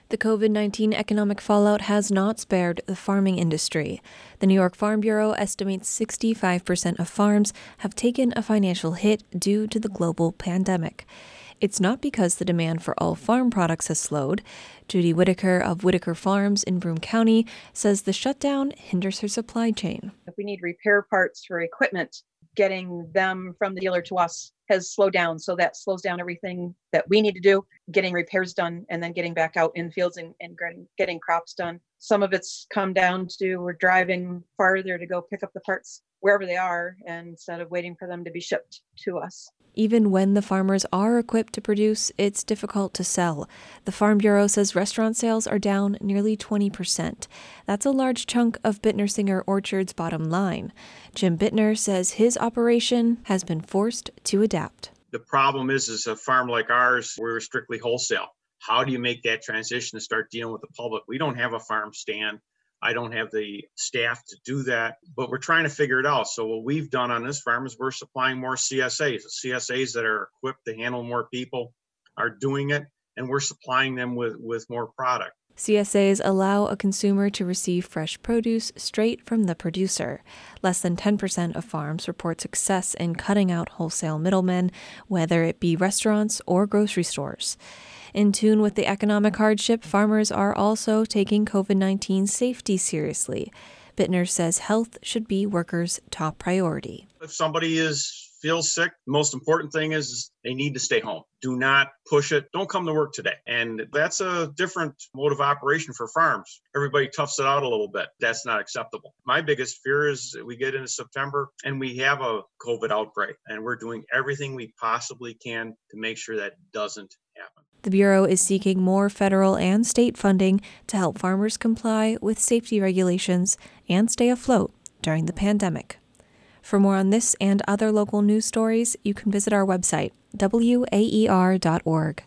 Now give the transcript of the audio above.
The COVID-19 economic fallout has not spared the farming industry. The New York Farm Bureau estimates 65% of farms have taken a financial hit due to the global pandemic. It's not because the demand for all farm products has slowed. Judy Whitaker of Whitaker Farms in Broome County says the shutdown hinders her supply chain. If we need repair parts for equipment, getting them from the dealer to us has slowed down. So that slows down everything that we need to do, getting repairs done, and then getting back out in fields and getting crops done. Some of it's come down to we're driving farther to go pick up the parts wherever they are instead of waiting for them to be shipped to us. Even when the farmers are equipped to produce, it's difficult to sell. The Farm Bureau says restaurant sales are down nearly 20%. That's a large chunk of Bittner Singer Orchard's bottom line. Jim Bittner says his operation has been forced to adapt. The problem is a farm like ours, we're strictly wholesale. How do you make that transition to start dealing with the public? We don't have a farm stand. I don't have the staff to do that, but we're trying to figure it out. So what we've done on this farm is we're supplying more CSAs. The CSAs that are equipped to handle more people are doing it, and we're supplying them with more product. CSAs allow a consumer to receive fresh produce straight from the producer. Less than 10% of farms report success in cutting out wholesale middlemen, whether it be restaurants or grocery stores. In tune with the economic hardship, farmers are also taking COVID-19 safety seriously. Bittner says health should be workers' top priority. If somebody feels sick, the most important thing is they need to stay home. Do not push it. Don't come to work today. And that's a different mode of operation for farms. Everybody toughs it out a little bit. That's not acceptable. My biggest fear is that we get into September and we have a COVID outbreak, and we're doing everything we possibly can to make sure that doesn't happen. The Bureau is seeking more federal and state funding to help farmers comply with safety regulations and stay afloat during the pandemic. For more on this and other local news stories, you can visit our website, waer.org.